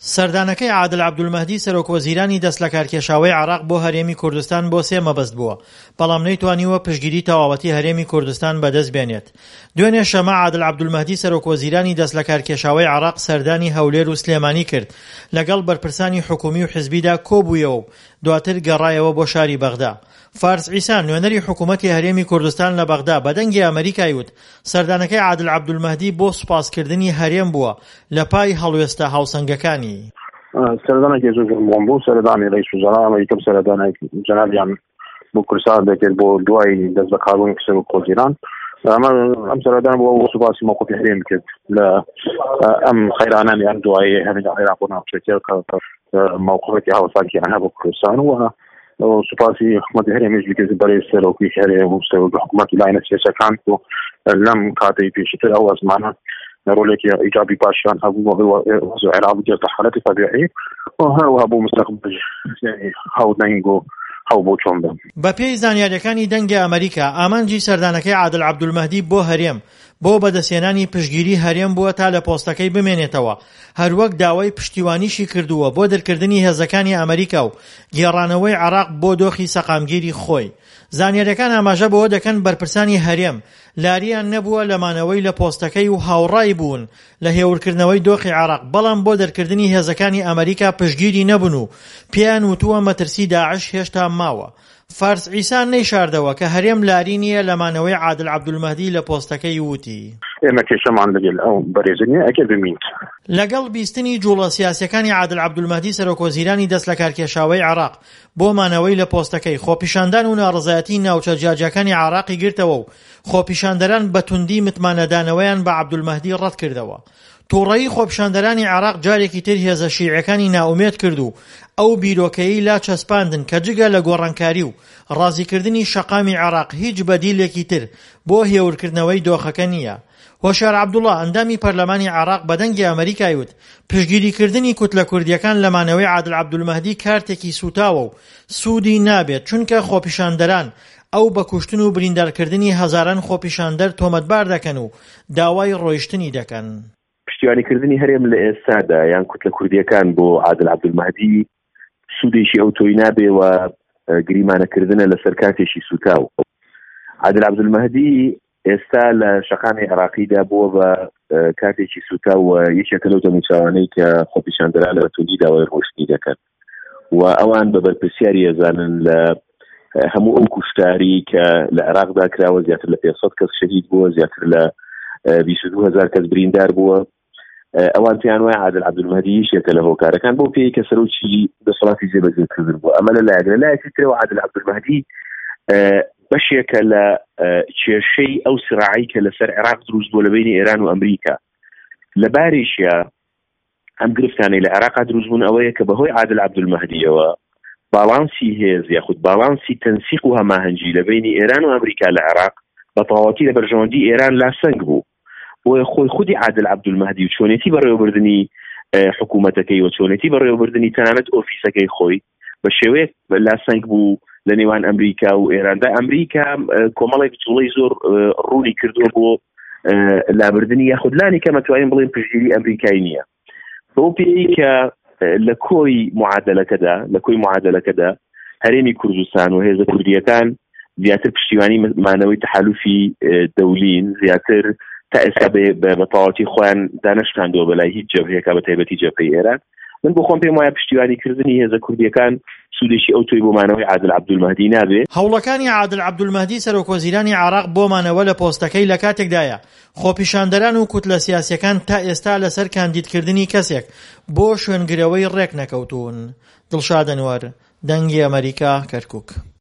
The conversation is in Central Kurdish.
سەردانەکەی عادل عەبدولمەهدی سەرۆکوەزیرانی دەست لە کارکێشاوەی عێراق بۆ هەرێمی کوردستان بۆ 3 مەبەست بووە، بەڵام نەیتوانیوە پشتگیری تەواوەتی هەرێمی کوردستان بەدەست بێنێت. دوێنێ شەمە عادل عەبدولمەهدی سەرۆکوەزیرانی دەست لە کارکێشاوەی عێراق سەردانی هەولێر و سلێمانی کرد، لەگەڵ بەرپرسانی حکومی و حیزبیدا کۆبوویەوە و دواتر گەڕایەوە بۆ شاری بەغدا. فارس عیسان نوێنەری حکوومەتی هەرێمی کوردستان لە بەغدا بەدەنگی ئەمریکای وت سەردانەکەی عادل عەبدولمەهدی بۆ سوپاسکردنی هەرێم بووە لە پای هەڵوێستە هاوسەنگەکانی. سەردانێکی زۆر گرنگ بوو، سەردانی ڕئیس وزرا ئەمریکا سەردانێکی جەنابیان بۆ کوردستان دەکرد بۆ دوای دەست بە کاربوونی سەرۆکوەزیران. ئەم سەردان بۆ سوپاسی موقفی هەرێم کرد لە ئەم خەیرانانی ئەم دوای هەرێمی عێراق و ناوچەکە موقفێکی هاوسانگی ئەنها بۆ کوردستان و سوپاسی حکوومەتی هەرێمیش بکرد بەرەی سەرۆکی هەرێم و سەرۆکی حکوومەتی لایەنە سیاسەکان و لەم کاتەی پێشتر ئەو ئەزمانە رولێکی ئیجابی باشیان هەبوو بۆ عێراق بگێتە حالەتی طبیعی و هەروەها بۆ مستەقبل هاودەنگ و هەو بۆ چۆن بن. بە پێی زانیاریەکانی دەنگی ئەمریکا ئامانجی سەردانەکەی عادل عەبدولمەهدی بۆ هەرێم بۆ بەدەستێنانی پشتگیری هەرێم بووە تا لە پۆستەکەی بمێنێتەوە، هەروەک داوای پشتیوانیشی کردووە بۆ دەرکردنی هێزەکانی ئەمریکا و گێڕانەوەی عێراق بۆ دۆخی سەقامگیری خۆی. زانیاریەکان ئاماژە بەوە دەکەن بەرپرسانی هەرێم لاریان نەبووە لەمانەوەی لە پۆستەکەی و هاوڕای بوون لە هێورکردنەوەی دۆخی عێراق، بەڵام بۆ دەرکردنی هێزەکانی ئەمریکا پشتگیری نەبوون و پێیان وتووە مەترسی داعش هێشتا ماوە. فارس عیسان نەیشاردەوە کە هەرێم لاری نییە لەمانەوەی عادل عەبدولمەهدی لە پۆستەکەی وتی ئێمە کێشەمان لەگەڵ ئەو بەرێزە نییە ئەگەر بمین. لەگەڵ بیستنی جوڵە سیاسیەکانی عادل عەبدولمەهدی سەرۆکوەزیرانی دەست لە کارکێشاوەی عێراق بۆ مانەوەی لە پۆستەکەی، خۆپیشاندان و ناڕزایەتی ناوچە جیاجەکانی عێراقی گرتەوە و خۆپیشاندەران بە توندی متمانەدانەوەیان بە عەبدولمەهدی ڕەت کردەوە. تووڕەیی خۆپیشاندەرانی عێراق جارێکی تر هێزە شیعەکانی ناومێد کرد و ئەو بیرۆکەیی لا چەسپاندن کە جگە لە گۆڕانکاری و ڕازیکردنی شەقامی عێراق هیچ بەدیلێکی تر بۆ هێورکردنەوەی دۆخەکە نییە. هۆشیار عەبدوڵڵا ئەندامی پەرلەمانی عێراق بەدەنگی ئەمریکای وت پشتگیریکردنی کوتلە کوردیەکان لە مانەوەی عادل عەبدولمەهدی کارتێکی سوتاوە و سوودی نابێت، چونکە خۆپیشاندەران ئەو بە کوشتن و بریندارکردنی هەزاران خۆپیشاندەر تۆمەتبار دەکەن و داوای ڕۆیشتنی دەکەن. پشتیوانیکردنی هەرێم لە ئێستادا یان کوتلە کوردیەکان بۆ عادل عەبدولمەهدی سوودێکی ئەو تۆی نابێ و گریمانەکردنە لەسەر کاتێکی سوتاو. عادل عەبدولمەهدی ئێستا لە شەقامی عێراقیدا بووە بە کاتێکی سوتا و یەکێکە لەو دەموچاوانەی کە خۆپیشاندەران لە توندی داوای ڕۆیشتنی دەکەن و ئەوان بە بەرپرسیاری ئەزانن لە هەموو ئەو کوشتاری کە لە عێراقدا کراوە زیاتر لە 500 کەس شەهید بووە، زیاتر لە 22,000 کەس بریندار بووە. ئەوان پێیان وایە عادل عەبدولمەهدی یەکێکە لە هۆکارەکان بۆ پێی کە سەرۆکی دەسەڵاتی جێبەجێکردن بووە. ئەمە لەلایەک لەلایەکی ترەوە عادل عەبدولمەهدی بەشێکە لە کێشەی ئەو سراعی کە لەسەر عێراق دروست بووە لە بینی ئێران و ئەمریکا. لە باریشیە ئەم گرفتانەی لە عێراقا دروست بوون ئەوەیە کە بەهۆی عادل عەبدولمەهدیەوە باڵانسی هێز یاخود باڵانسی تەنسیق و هەماهەنگی لە بینی ئێران و ئەمریکا لە عێراق بە تەواوەتی لە بەرژەوەندی ئێران لاسەنگ بوو. بۆیە خۆی خودی عادل عەبدولمەهدی و چۆنێتی بەڕێوەبردننی حکوومەتەکەی و چۆنێتی بەڕێوەبردننی تەنانەت ئۆفیسەکەی خۆی بە شێوەیەک لاسەنگ بوو لە نێوان ئەمریکا و ئێراندا. ئەمریکا کۆمەڵێک جوڵەی زۆر ڕوونی کردووە بۆ لابردننی یاخود لانی کە مەتوانین بڵێن پشتگیری ئەمریکایی نییە. بەو پێی کە لە کۆی معادلەکەدا هەرێمی کوردستان و هێزە کوردیەکان زیاتر پشتیوانی مانەوەی تەحالوفی دەولین زیاتر تا ئێستا بە تەواوەتی خۆیان دانەشتاندەوە بەلای هیچ جەبهەیەکە بە تایبەتی جەبهەی ئێران. من بۆ خۆم پێم وایە پشتیوانیکردنی هێزە کوردیەکان سوودێکی ئەو تۆی بۆ مانەوەی عادل عەبدولمەهدی نابێت. هەوڵەکانی عادل عەبدولمەهدی سەرۆکوەزیرانی عێراق بۆ مانەوە لە پۆستەکەی لە کاتێکدایە خۆپیشاندەران و کوتلە سیاسیەکان تا ئێستا لەسەر کاندیدکردنی کەسێک بۆ شوێنگرەوەی ڕێک نەکەوتوون. دڵشاد ئەنوەر، دەنگی ئەمریکا، کەرکووک.